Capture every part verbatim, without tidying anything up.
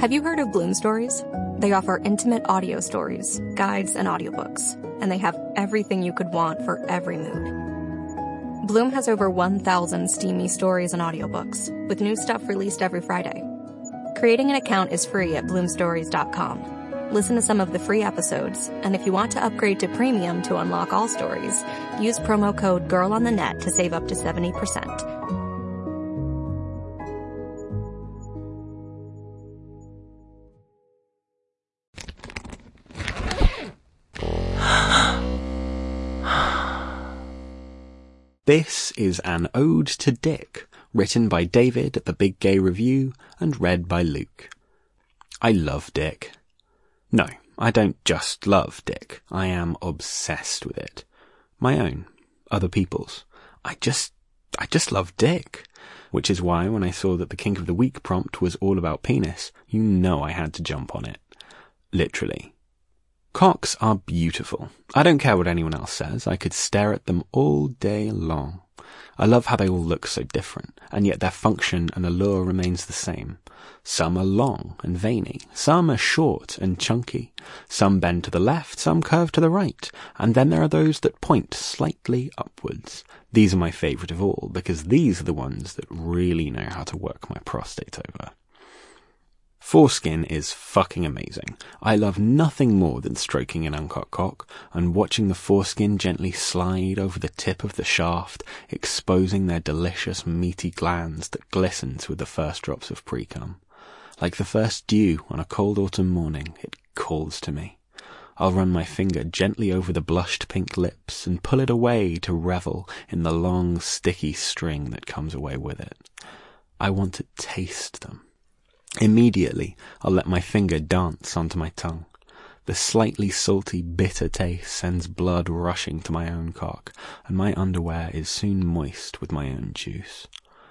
Have you heard of Bloom Stories? They offer intimate audio stories, guides, and audiobooks, and they have everything you could want for every mood. Bloom has over one thousand steamy stories and audiobooks, with new stuff released every Friday. Creating an account is free at bloom stories dot com. Listen to some of the free episodes, and if you want to upgrade to premium to unlock all stories, use promo code GIRLONTHENET to save up to seventy percent. This is an ode to Dick, written by David at the Big Gay Review and read by Luke. I love Dick. No, I don't just love Dick. I am obsessed with it. My own, other people's. I just, I just love Dick. Which is why when I saw that the Kink of the Week prompt was all about penis, you know I had to jump on it. Literally. Cocks are beautiful. I don't care what anyone else says. I could stare at them all day long. I love how they all look so different, and yet their function and allure remains the same. Some are long and veiny, some are short and chunky, some bend to the left, some curve to the right, and then there are those that point slightly upwards. These are my favourite of all, because these are the ones that really know how to work my prostate over. Foreskin is fucking amazing. I love nothing more than stroking an uncut cock and watching the foreskin gently slide over the tip of the shaft, exposing their delicious meaty glands that glistens with the first drops of pre-cum. Like the first dew on a cold autumn morning, it calls to me. I'll run my finger gently over the blushed pink lips and pull it away to revel in the long, sticky string that comes away with it. I want to taste them. Immediately, I'll let my finger dance onto my tongue. The slightly salty, bitter taste sends blood rushing to my own cock, and my underwear is soon moist with my own juice.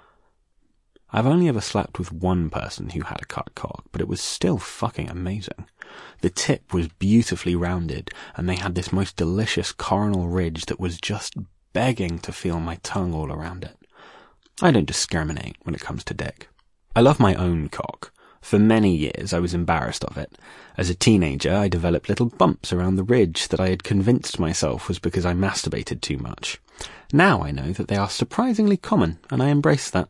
I've only ever slept with one person who had a cut cock, but it was still fucking amazing. The tip was beautifully rounded, and they had this most delicious coronal ridge that was just begging to feel my tongue all around it. I don't discriminate when it comes to dick. I love my own cock. For many years I was embarrassed of it. As a teenager I developed little bumps around the ridge that I had convinced myself was because I masturbated too much. Now I know that they are surprisingly common, and I embrace that.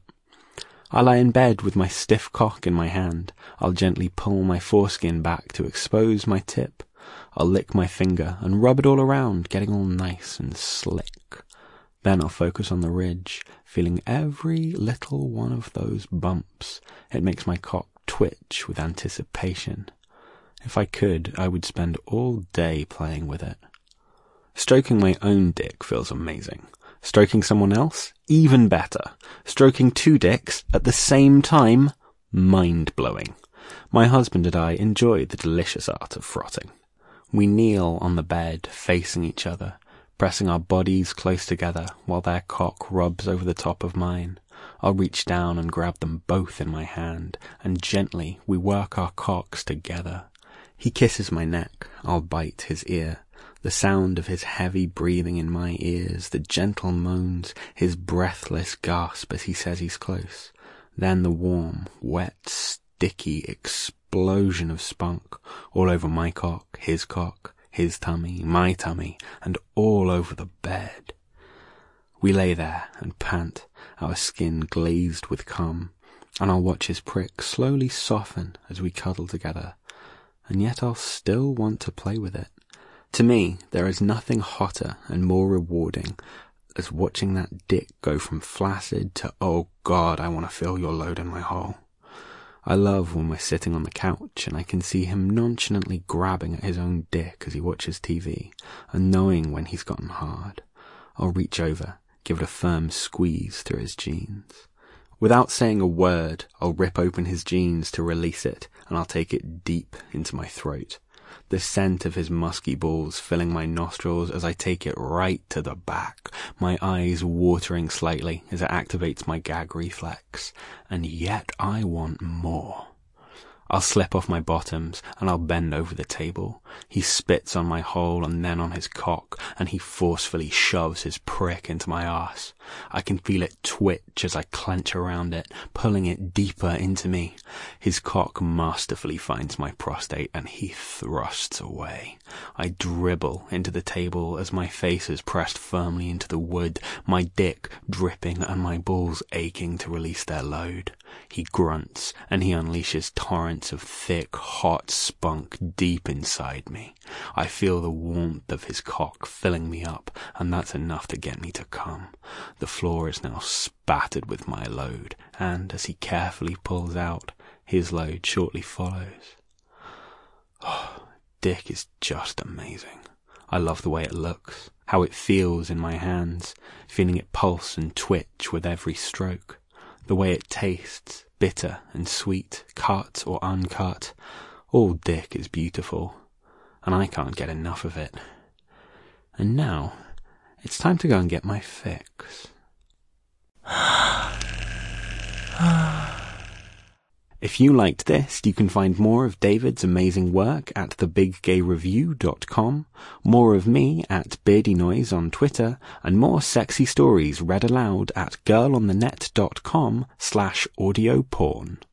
I lie in bed with my stiff cock in my hand. I'll gently pull my foreskin back to expose my tip. I'll lick my finger and rub it all around, getting all nice and slick. Then I'll focus on the ridge, feeling every little one of those bumps. It makes my cock twitch with anticipation. If I could, I would spend all day playing with it. Stroking my own dick feels amazing. Stroking someone else? Even better. Stroking two dicks at the same time? Mind-blowing. My husband and I enjoy the delicious art of frotting. We kneel on the bed, facing each other, pressing our bodies close together while their cock rubs over the top of mine. I'll reach down and grab them both in my hand, and gently we work our cocks together. He kisses my neck, I'll bite his ear. The sound of his heavy breathing in my ears, the gentle moans, his breathless gasp as he says he's close. Then the warm, wet, sticky explosion of spunk all over my cock, his cock, his tummy, my tummy, and all over the bed. We lay there and pant, our skin glazed with cum, and I'll watch his prick slowly soften as we cuddle together, and yet I'll still want to play with it. To me, there is nothing hotter and more rewarding as watching that dick go from flaccid to, oh God, I want to feel your load in my hole. I love when we're sitting on the couch and I can see him nonchalantly grabbing at his own dick as he watches T V, and knowing when he's gotten hard. I'll reach over, give it a firm squeeze through his jeans. Without saying a word, I'll rip open his jeans to release it, and I'll take it deep into my throat. The scent of his musky balls filling my nostrils as I take it right to the back, my eyes watering slightly as it activates my gag reflex. And yet I want more. I'll slip off my bottoms and I'll bend over the table. He spits on my hole and then on his cock, and he forcefully shoves his prick into my arse. I can feel it twitch as I clench around it, pulling it deeper into me. His cock masterfully finds my prostate and he thrusts away. I dribble into the table as my face is pressed firmly into the wood, my dick dripping and my balls aching to release their load. He grunts and he unleashes torrents of thick, hot spunk deep inside me. I feel the warmth of his cock filling me up, and that's enough to get me to come. The floor is now spattered with my load, and as he carefully pulls out, his load shortly follows. Oh, dick is just amazing. I love the way it looks, how it feels in my hands, feeling it pulse and twitch with every stroke. The way it tastes, bitter and sweet, cut or uncut. All dick is beautiful, and I can't get enough of it. And now, it's time to go and get my fix. If you liked this, you can find more of David's amazing work at the big gay review dot com, more of me at Beardy Noise on Twitter, and more sexy stories read aloud at girl on the net dot com slash audio porn.